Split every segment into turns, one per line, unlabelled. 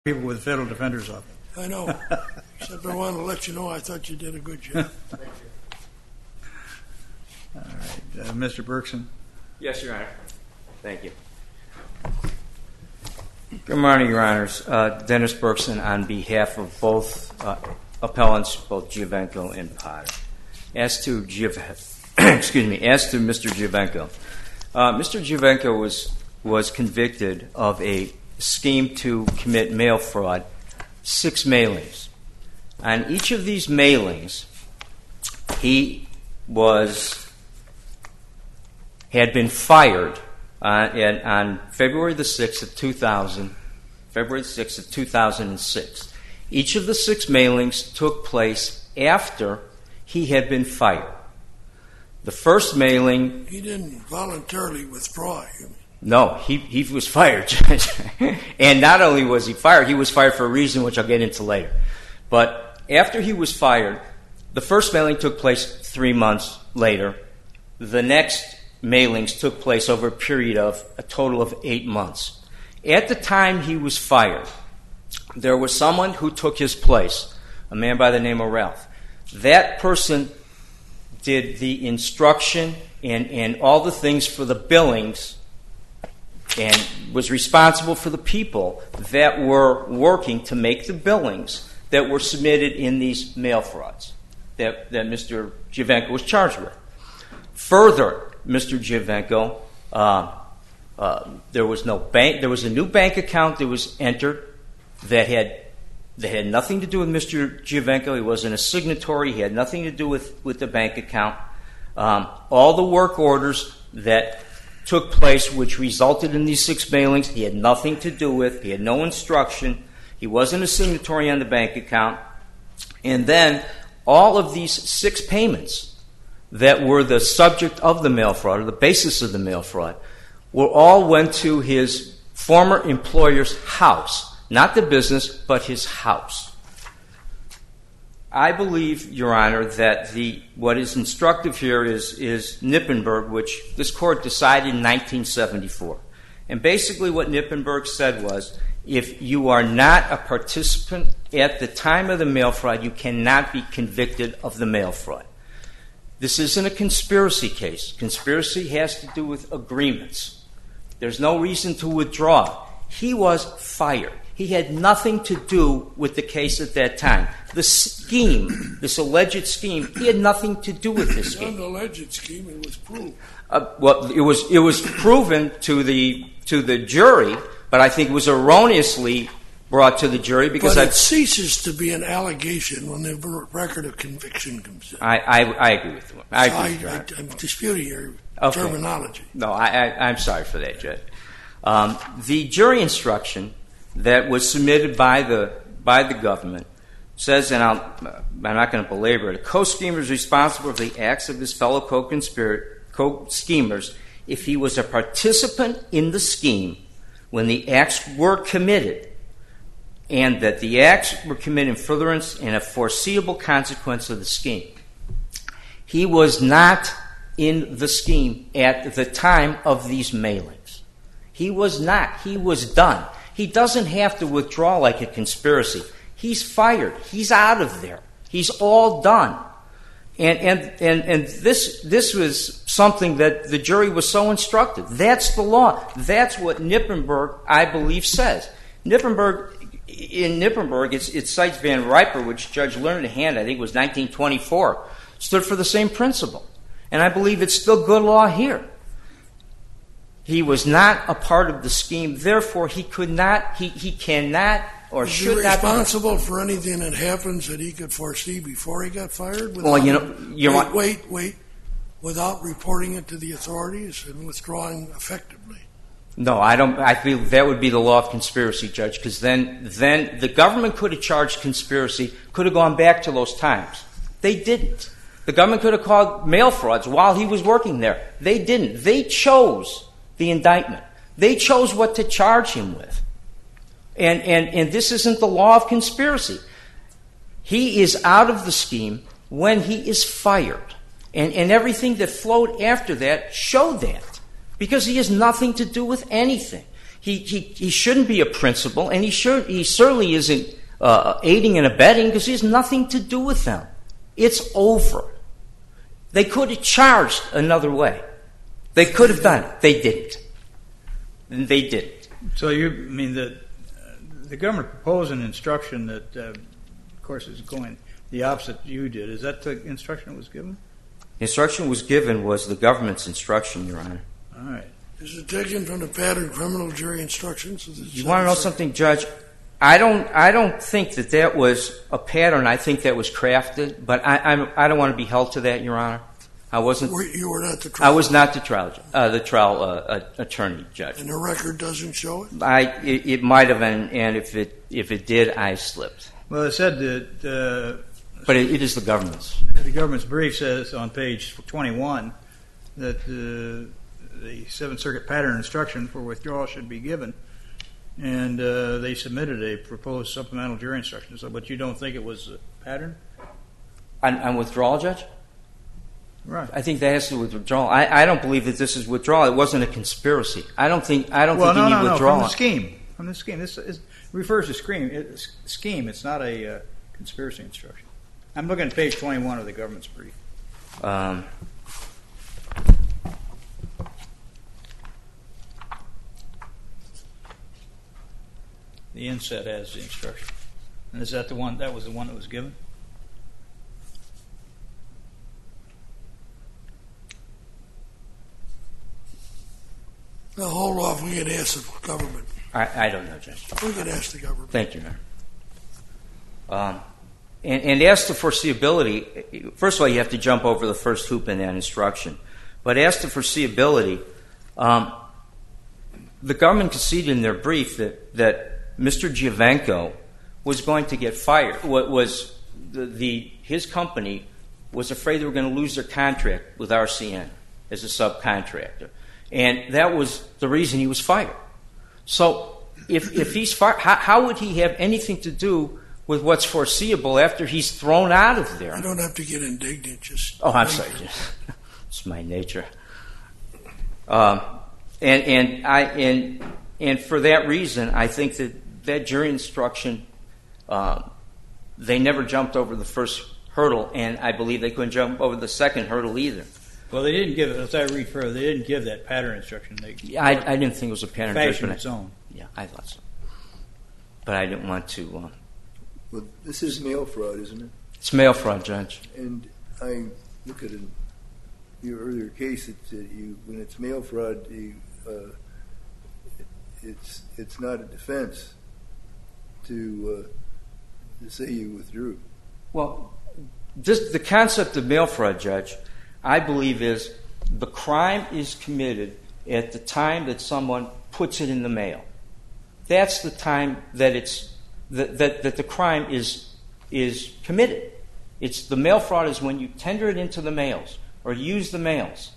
People with the Federal Defender's Office.
I know. Except I want to let you know I thought you did a good job.
Thank you. All right. Mr. Berkson.
Yes, Your Honor. Thank you. Good morning, Your Honors. Dennis Berkson on behalf of both appellants, both Giovenco and Potter. As to Mr. Giovenco, Mr. Giovenco was convicted of a scheme to commit mail fraud, 6 mailings. On each of these mailings, he had been fired on February the 6th of 2006. Each of the 6 mailings took place after he had been fired. The first mailing...
He didn't voluntarily withdraw.
No, he was fired, Judge. And not only was he fired for a reason which I'll get into later. But after he was fired, the first mailing took place 3 months later. The next mailings took place over a period of a total of 8 months. At the time he was fired, there was someone who took his place, a man by the name of Ralph. That person did the instruction and all the things for the billings and was responsible for the people that were working to make the billings that were submitted in these mail frauds that Mr. Giovenco was charged with. Further, Mr. Giovenco, there was no bank. There was a new bank account that was entered that had nothing to do with Mr. Giovenco. He wasn't a signatory. He had nothing to do with the bank account. All the work orders that took place, which resulted in these 6 mailings, he had nothing to do with. He had no instruction. He wasn't a signatory on the bank account. And then all of these 6 payments that were the subject of the mail fraud, or the basis of the mail fraud, all went to his former employer's house. Not the business, but his house. I believe, Your Honor, that what is instructive here is Nippenberg, which this court decided in 1974. And basically what Nippenberg said was, if you are not a participant at the time of the mail fraud, you cannot be convicted of the mail fraud. This isn't a conspiracy case. Conspiracy has to do with agreements. There's no reason to withdraw. He was fired. He had nothing to do with the case at that time. The scheme, this alleged scheme, he had nothing to do with this scheme.
It wasn't an alleged scheme, it was proved.
Well, it was proven to the jury, but I think it was erroneously brought to the jury because
it ceases to be an allegation when the record of conviction comes in.
I agree with you.
I'm disputing your terminology.
No, I'm sorry for that, Judge. The jury instruction that was submitted by the government says, and I'm not going to belabor it, a co-schemer is responsible for the acts of his fellow co-schemers if he was a participant in the scheme when the acts were committed, and that the acts were committed in furtherance and a foreseeable consequence of the scheme. He was not in the scheme at the time of these mailings. He was not. He was done. He doesn't have to withdraw like a conspiracy. He's fired. He's out of there. He's all done. And this was something that the jury was so instructed. That's the law. That's what Nippenberg, I believe, says. In Nippenberg, it cites Van Riper, which Judge Learned Hand, I think it was 1924, stood for the same principle. And I believe it's still good law here. He was not a part of the scheme, therefore he cannot or should not.
Is he responsible for anything that happens that he could foresee before he got fired? Wait, without reporting it to the authorities and withdrawing effectively?
No, I don't. I feel that would be the law of conspiracy, Judge, because then the government could have charged conspiracy, could have gone back to those times. They didn't. The government could have called mail frauds while he was working there. They didn't. They chose the indictment. They chose what to charge him with. And this isn't the law of conspiracy. He is out of the scheme when he is fired. And everything that flowed after that showed that. Because he has nothing to do with anything. He shouldn't be a principal, and he certainly isn't aiding and abetting because he has nothing to do with them. It's over. They could have charged another way. They could have done it. They didn't. They didn't.
So you mean that the government proposed an instruction that, of course, is going the opposite you did. Is that the instruction that was given?
The instruction was given was the government's instruction, Your Honor.
All right.
Is it taken from the pattern criminal jury instructions?
You want to know something, Judge? I don't think that was a pattern. I think that was crafted, but I don't want to be held to that, Your Honor. I wasn't.
You were not the trial.
I was not the trial attorney, Judge.
And the record doesn't show it.
It might have, and if it did, I slipped.
Well, it said that.
But it is the government's.
The government's brief says on page 21 that the Seventh Circuit pattern instruction for withdrawal should be given, and they submitted a proposed supplemental jury instruction. So, but you don't think it was a pattern?
On withdrawal, Judge?
Right.
I think that has to do with withdrawal. I don't believe that this is withdrawal. It wasn't a conspiracy. I don't think you need withdrawal.
From the scheme. From the scheme. This refers to scheme. It's not a conspiracy instruction. I'm looking at page 21 of the government's brief. The inset has the instruction. And is that the one? That was the one that was given?
Now, hold off. We can ask the government.
I don't know, Judge.
We can ask the government.
Thank you, Mayor. And as to foreseeability, first of all, you have to jump over the first hoop in that instruction. But as to foreseeability, the government conceded in their brief that Mr. Giovenco was going to get fired. His company was afraid they were going to lose their contract with RCN as a subcontractor. And that was the reason he was fired. So if he's fired, how would he have anything to do with what's foreseeable after he's thrown out of there?
I don't have to get indignant.
I'm sorry. It's my nature. And for that reason, I think that jury instruction, they never jumped over the first hurdle, and I believe they couldn't jump over the second hurdle either.
Well, they didn't give it. As I read further, they didn't give that pattern instruction.
I didn't think it was a pattern.
Fashion its own.
Yeah, I thought so. But I didn't want to.
Well, this is mail fraud, isn't it?
It's mail fraud, Judge.
And I look at your earlier case that when it's mail fraud, it's not a defense to say you withdrew.
Well, the concept of mail fraud, Judge, I believe is the crime is committed at the time that someone puts it in the mail. That's the time that that the crime is committed. It's the mail fraud is when you tender it into the mails or use the mails.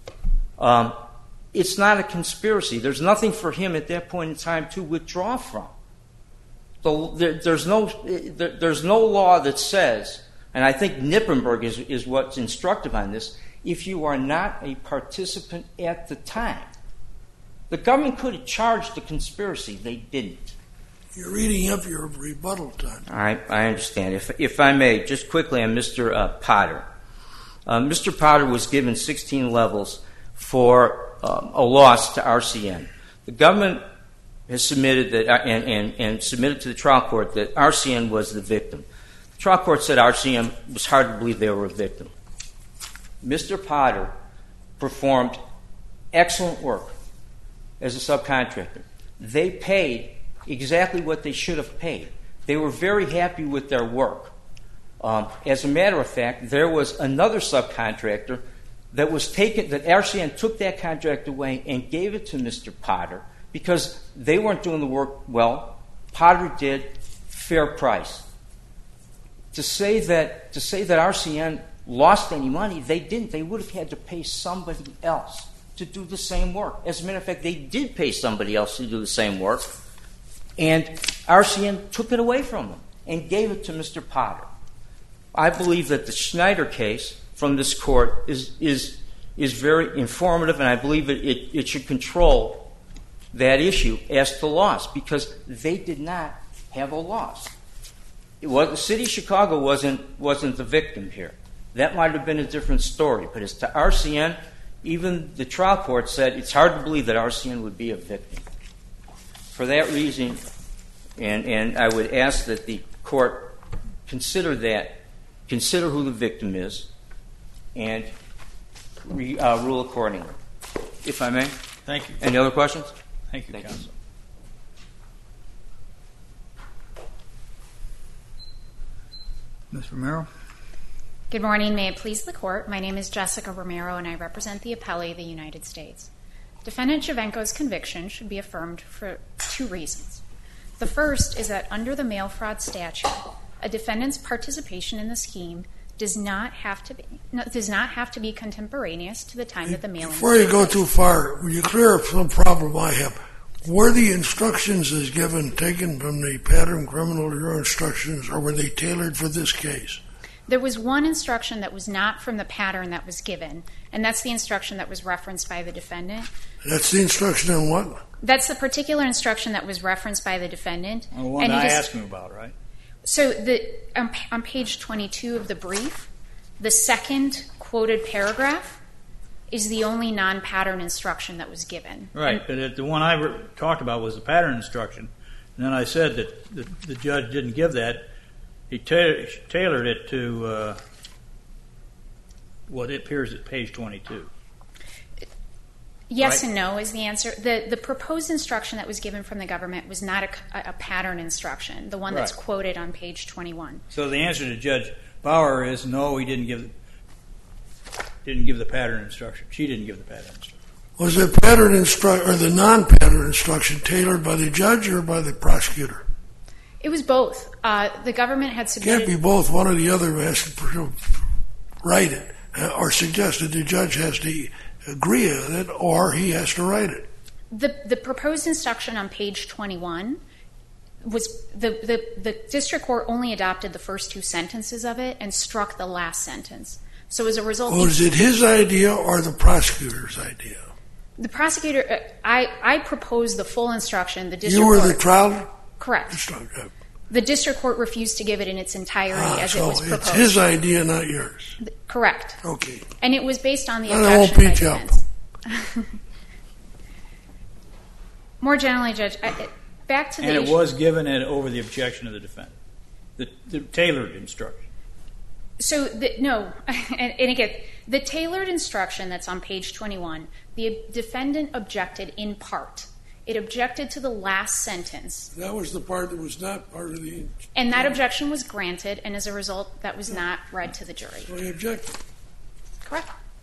It's not a conspiracy. There's nothing for him at that point in time to withdraw from. So there's no law that says, and I think Nippenberg is what's instructive on this, if you are not a participant at the time. The government could have charged the conspiracy. They didn't.
You're reading up your rebuttal time.
I understand. If I may, just quickly on Mr. Potter. Mr. Potter was given 16 levels for a loss to RCN. The government has submitted that and submitted to the trial court that RCN was the victim. The trial court said RCN was hard to believe they were a victim. Mr. Potter performed excellent work as a subcontractor. They paid exactly what they should have paid. They were very happy with their work. As a matter of fact, there was another subcontractor that RCN took that contract away and gave it to Mr. Potter because they weren't doing the work well. Potter did fair price. To say that RCN lost any money, they didn't. They would have had to pay somebody else to do the same work. As a matter of fact, they did pay somebody else to do the same work, and RCN took it away from them and gave it to Mr. Potter. I believe that the Schneider case from this court is very informative, and I believe it should control that issue as to loss because they did not have a loss. The city of Chicago wasn't the victim here. That might have been a different story. But as to RCN, even the trial court said it's hard to believe that RCN would be a victim. For that reason, and I would ask that the court consider who the victim is, and rule accordingly. If I may.
Thank you.
Any other questions?
Thank you, counsel. Ms. Romero?
Good morning. May it please the court. My name is Jessica Romero, and I represent the appellee of the United States. Defendant Giovenco's conviction should be affirmed for two reasons. The first is that under the mail fraud statute, a defendant's participation in the scheme does not have to be contemporaneous to the time that the mailing.
Before you go too far, will you clear up some problem I have? Were the instructions as given taken from the pattern criminal bureau instructions, or were they tailored for this case?
There was one instruction that was not from the pattern that was given, and that's the instruction that was referenced by the defendant.
That's the instruction on what?
That's the particular instruction that was referenced by the defendant.
The one I asked him about, right?
So on page 22 of the brief, the second quoted paragraph is the only non-pattern instruction that was given.
Right, but the one I talked about was the pattern instruction. And then I said that the judge didn't give that. He tailored it to what appears at page 22.
Yes
right?
and no is the answer. The proposed instruction that was given from the government was not a pattern instruction, the one that's quoted on page 21.
So the answer to Judge Bauer is no, he didn't give the pattern instruction. She didn't give the pattern instruction.
Was the pattern or the non-pattern instruction tailored by the judge or by the prosecutor?
It was both. The government had submitted...
Can't be both. One or the other has to write it or suggest that the judge has to agree with it, or he has to write it.
The proposed instruction on page 21 was the district court only adopted the first two sentences of it and struck the last sentence. So as a result...
Was it his idea or the prosecutor's idea?
The prosecutor... I proposed the full instruction. The district
You were
court,
the trial...
Correct. The district court refused to give it in its entirety as it was proposed.
So it's his idea, not yours.
Correct.
Okay.
And it was based on the
I won't
objection by
beat you up.
defense. More generally, Judge, back to the
And it
issue.
was given over the objection of the defendant. The tailored instruction.
So, no. And again, the tailored instruction that's on page 21, the defendant objected in part. It objected to the last sentence.
That was the part that was not part of the...
And that objection was granted, and as a result, that was not read to the jury.
So he objected.
Correct.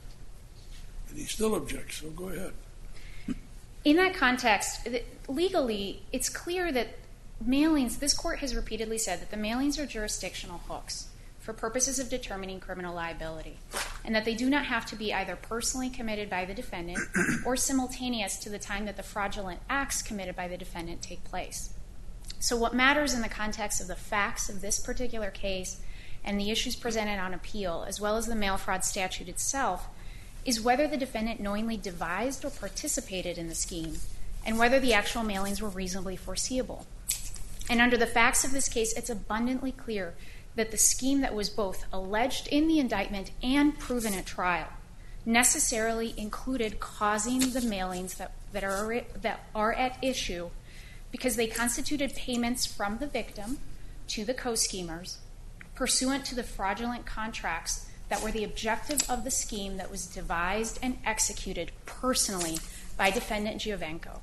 And he still objects, so go ahead.
In that context, legally, it's clear that mailings, this court has repeatedly said that the mailings are jurisdictional hooks for purposes of determining criminal liability, and that they do not have to be either personally committed by the defendant or simultaneous to the time that the fraudulent acts committed by the defendant take place. So what matters in the context of the facts of this particular case and the issues presented on appeal, as well as the mail fraud statute itself, is whether the defendant knowingly devised or participated in the scheme, and whether the actual mailings were reasonably foreseeable. And under the facts of this case, it's abundantly clear that the scheme that was both alleged in the indictment and proven at trial necessarily included causing the mailings that are at issue because they constituted payments from the victim to the co-schemers pursuant to the fraudulent contracts that were the objective of the scheme that was devised and executed personally by defendant Giovenco.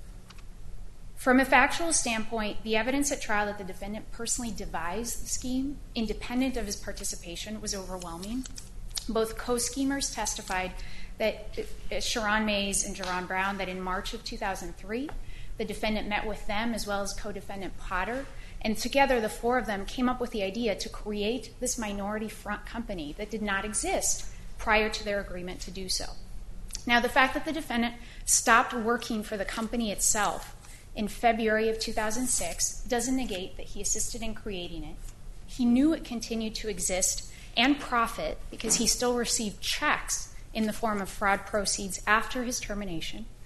From a factual standpoint, the evidence at trial that the defendant personally devised the scheme, independent of his participation, was overwhelming. Both co-schemers testified that Sharon Mays and Jerron Brown, that in March of 2003, the defendant met with them as well as co-defendant Potter, and together the four of them came up with the idea to create this minority front company that did not exist prior to their agreement to do so. Now, the fact that the defendant stopped working for the company itself in February of 2006 doesn't negate that he assisted in creating it. He knew it continued to exist and profit because he still received checks in the form of fraud proceeds after his termination.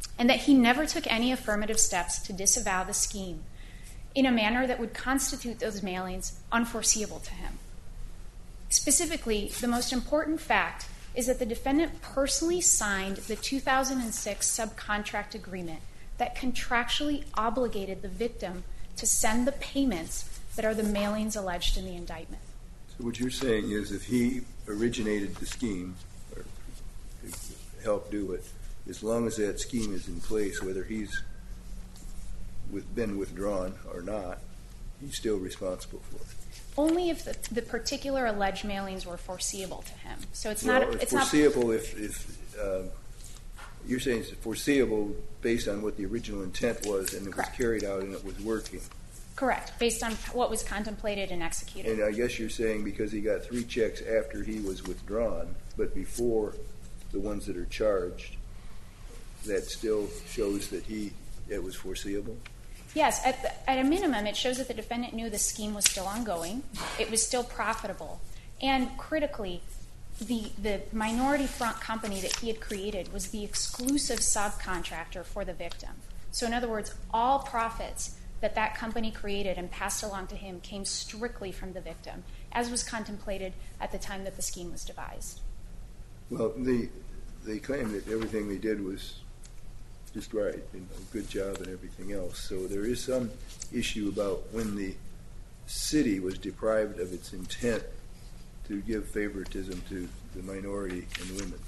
and that he never took any affirmative steps to disavow the scheme in a manner that would constitute those mailings unforeseeable to him. Specifically, the most important fact is that the defendant personally signed the 2006 subcontract agreement that contractually obligated the victim to send the payments that are the mailings alleged in the indictment.
So what you're saying is if he originated the scheme or helped do it, as long as that scheme is in place, whether he's been withdrawn or not, he's still responsible for it.
Only if the particular alleged mailings were foreseeable to him. So it's
well,
not. It's
foreseeable. If you're saying it's foreseeable based on what the original intent was, and it
Correct.
was carried out and it was working.
Correct, based on what was contemplated and executed.
And I guess you're saying because he got 3 checks after he was withdrawn, but before the ones that are charged, that still shows that it was foreseeable?
Yes, at a minimum, it shows that the defendant knew the scheme was still ongoing, it was still profitable, and critically, the minority front company that he had created was the exclusive subcontractor for the victim. So in other words, all profits that company created and passed along to him came strictly from the victim, as was contemplated at the time that the scheme was devised.
Well, they claim that everything they did was just right, good job and everything else. So there is some issue about when the city was deprived of its intent to give favoritism to the minority and women.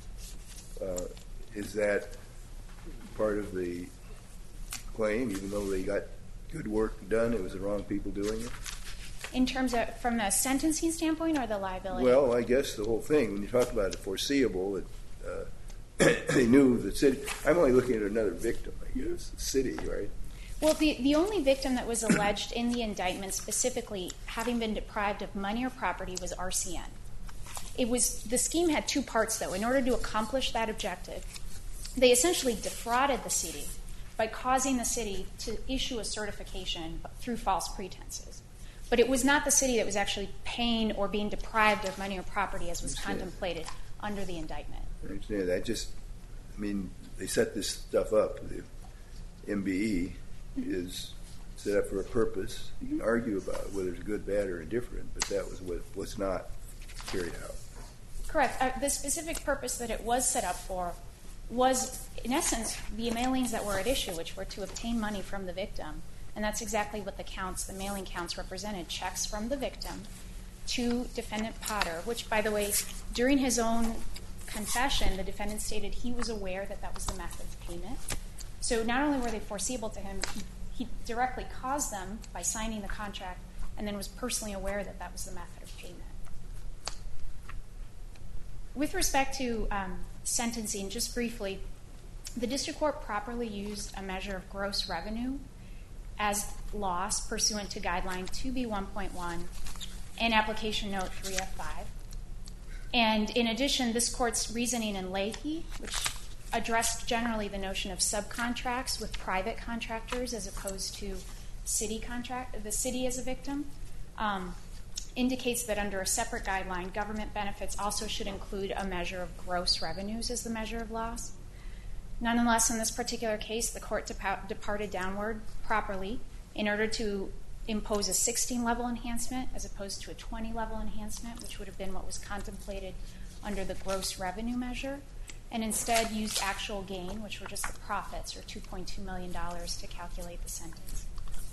Is that part of the claim, even though they got good work done, it was the wrong people doing it?
In terms of, from a sentencing standpoint or the liability?
Well, I guess the whole thing, when you talk about it foreseeable, they knew the city. I'm only looking at another victim, I guess, the city, right?
Well, the only victim that was alleged in the indictment specifically having been deprived of money or property was RCN. The scheme had 2 parts, though. In order to accomplish that objective, they essentially defrauded the city by causing the city to issue a certification through false pretenses. But it was not the city that was actually paying or being deprived of money or property as was contemplated under the indictment.
I understand that. They set this stuff up. The MBE is set up for a purpose. You can argue about whether it's good, bad, or indifferent, but that was what was not carried out.
Correct. The specific purpose that it was set up for was, in essence, the mailings that were at issue, which were to obtain money from the victim. And that's exactly what the mailing counts represented, checks from the victim to Defendant Potter, which, by the way, during his own confession, the defendant stated he was aware that was the method of payment. So not only were they foreseeable to him, he directly caused them by signing the contract and then was personally aware that was the method of payment. With respect to sentencing, just briefly, the district court properly used a measure of gross revenue as loss pursuant to Guideline 2B1.1 and Application Note 3F5. And in addition, this court's reasoning in Leahy, which addressed generally the notion of subcontracts with private contractors as opposed to the city as a victim, indicates that under a separate guideline, government benefits also should include a measure of gross revenues as the measure of loss. Nonetheless, in this particular case, the court departed downward properly in order to impose a 16-level enhancement as opposed to a 20-level enhancement, which would have been what was contemplated under the gross revenue measure, and instead used actual gain, which were just the profits, or $2.2 million, to calculate the sentence.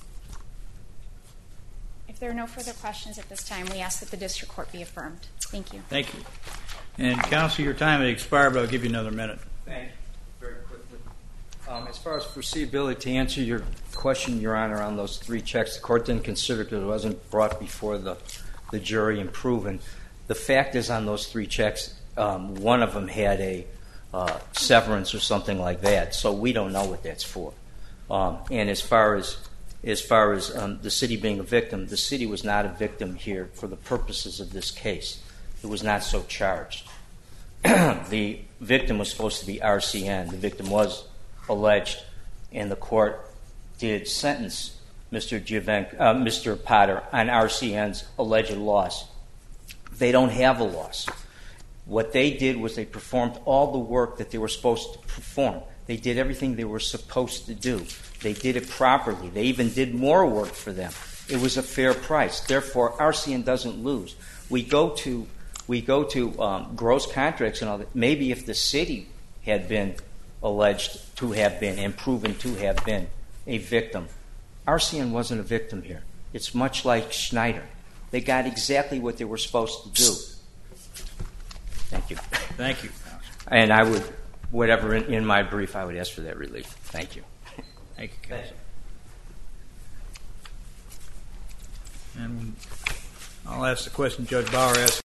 If there are no further questions at this time, we ask that the district court be affirmed. Thank you.
Thank you. And counsel, your time has expired, but I'll give you another minute.
Thank you. Very quickly. As far as foreseeability, to answer your question, Your Honor, on those 3 checks, the court didn't consider because it wasn't brought before the jury and proven. The fact is, on those 3 checks, one of them had a severance or something like that, so we don't know what that's for. And as far as the city being a victim, the city was not a victim here for the purposes of this case. It was not so charged. The victim was supposed to be RCN. The victim was alleged, and the court did sentence Mr. Potter on RCN's alleged loss. They don't have a loss. What they did was they performed all the work that they were supposed to perform. They did everything they were supposed to do. They did it properly. They even did more work for them. It was a fair price. Therefore, RCN doesn't lose. We go to gross contracts and all that. Maybe if the city had been alleged to have been and proven to have been a victim, RCN wasn't a victim here. It's much like Schneider. They got exactly what they were supposed to do. Thank you.
Thank you.
And I would, whatever in my brief, I would ask for that relief. Thank you.
Thank you, Counsel. And I'll ask the question Judge Bauer asked.